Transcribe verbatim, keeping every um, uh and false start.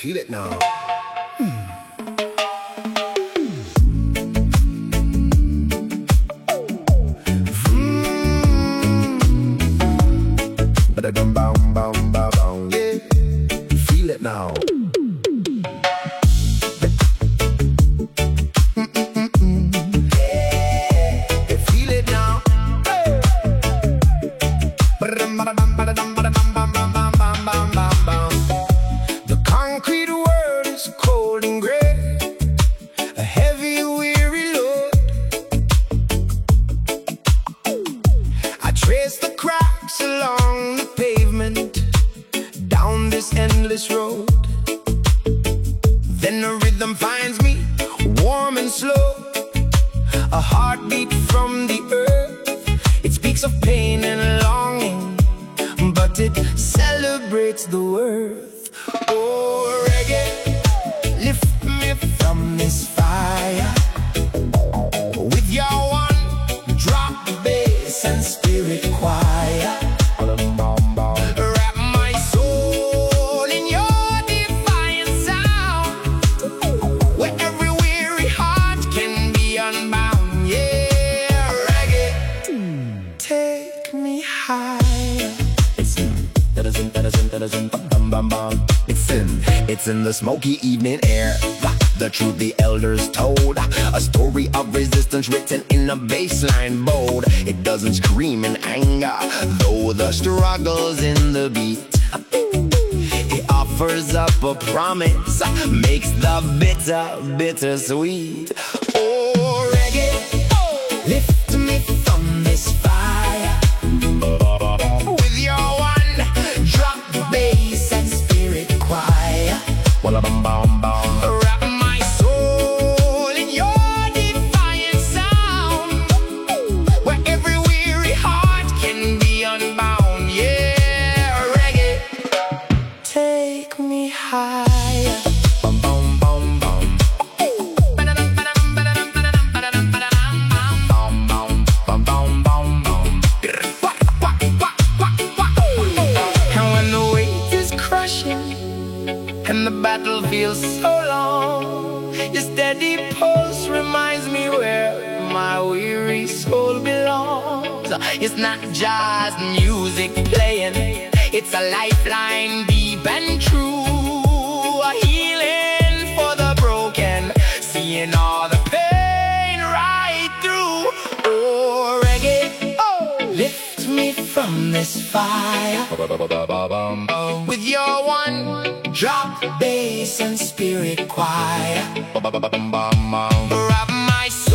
Feel it now. Ba-da-dum, bum, bum, ba, bum. Yeah, feel it now. Yeah, feel it now. Ba-da-dum, ba-da-dum, ba-da-dum, ba-da-dum, bum, bum, bum, bum, bum, bum, bum. The concrete world is cold and gray, a heavy, weary load. I trace the cracks along the pavement, down this endless road. Then a rhythm finds me, warm and slow, a heartbeat from the earth. It speaks of pain and longing, but it celebrates the worth. Oh, reggae, lift me from this fire with your one drop bass and spirit choir. Wrap my soul in your defiant sound, where every weary heart can be unbound. Yeah, reggae, take me higher. It's in, that is in, that is in, that is in, bum, bum, bum. It's in, it's in the smoky evening air. The truth the elders told, a story of resistance written in a bassline bold. It doesn't scream in anger, though the struggle's in the beat. It offers up a promise, makes the bitter, bitter sweet. Oh, reggae, lift me from this fire with your one drop bass and spirit choir. Walla bum bum bum. Wrap my soul in your defiant sound, where every weary heart can be unbound. Yeah, reggae, take me higher. Bum bum bum bum. Ba-da-dum, ba-da-dum, ba-da-dum, ba-da-dum, ba-da-dum, ba-da-dum, bum bum bum bum bum bum. Wah, wah, wah, wah, wah. And when the weight is crushing and the battle feels so long, your steady pulse reminds me where my weary soul belongs. It's not just music playing, it's a lifeline deep and true, a healing for the broken, seeing all the pain right through. Oh, reggae, oh, lift me from this fire with your one drop bass and spirit choir. Wrap my soul